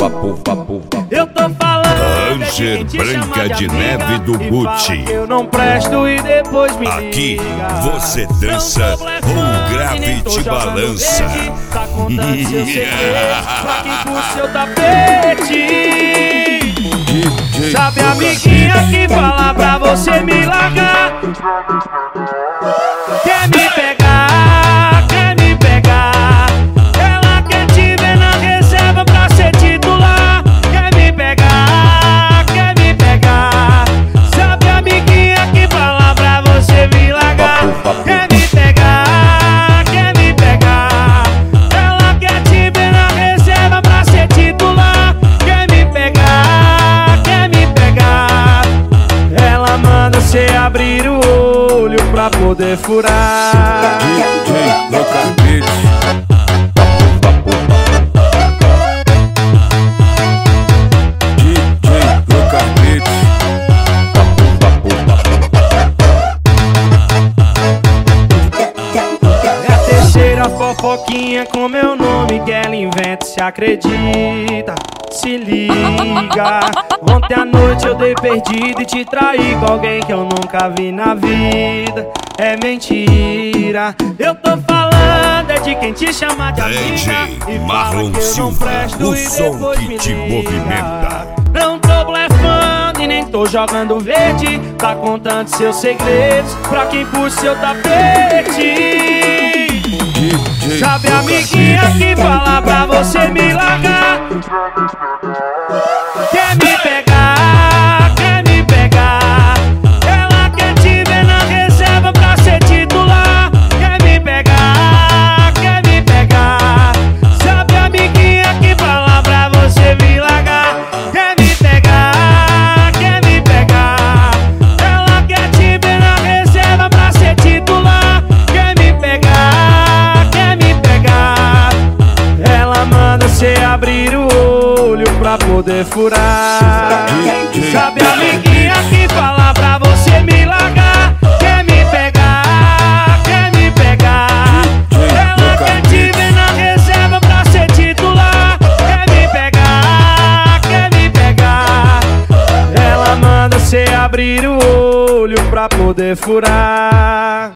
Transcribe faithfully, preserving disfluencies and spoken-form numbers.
Eu tô falando Ranger Branca de Neve do Gucci. Eu não presto e depois me Aqui liga. você dança ou grave te balança. Tá contando seu segredo pra quem puxa seu tapete. Sabe a amiguinha que fala pra você me largar? Quer me pegar, quer me pegar. Ela quer te ver na reserva pra ser titular. Quer me pegar, quer me pegar. Sabe a amiguinha que fala pra você me largar? Quer me pegar, quer me pegar. Ela quer te ver na reserva pra ser titular. Quer me pegar, quer me pegar. Ela manda cê abrir o olho pra poder furar. D J Lucas Beats. D J Lucas Beats. É a terceira fofoquinha com meu nome que ela inventa, se acredita, se liga. Ontem à noite eu dei perdido e te traí com alguém que eu nunca vi na vida. É mentira, eu tô falando é de quem te chama de amiga D J e Marlon fala que eu não Silva, presto o e som depois que me te liga. movimenta. Não tô blefando e nem tô jogando verde. Tá contando seus segredos pra quem puxa seu tapete. Sabe a amiguinha que fala pra você me largar? Quer me pegar, quer me pegar. Ela quer te ver na reserva pra ser titular. Quer me pegar, quer me pegar. Sabe a amiguinha que fala pra você me largar? Quer me pegar, quer me pegar. Ela quer te ver na reserva pra ser titular. Quer me pegar, quer me pegar. Ela manda cê abrir o olho pra poder furar. Sabe a amiguinha que fala pra você me largar? Quer me pegar, quer me pegar. Ela quer te ver na reserva pra ser titular. Quer me pegar, quer me pegar. Ela manda cê abrir o olho pra poder furar.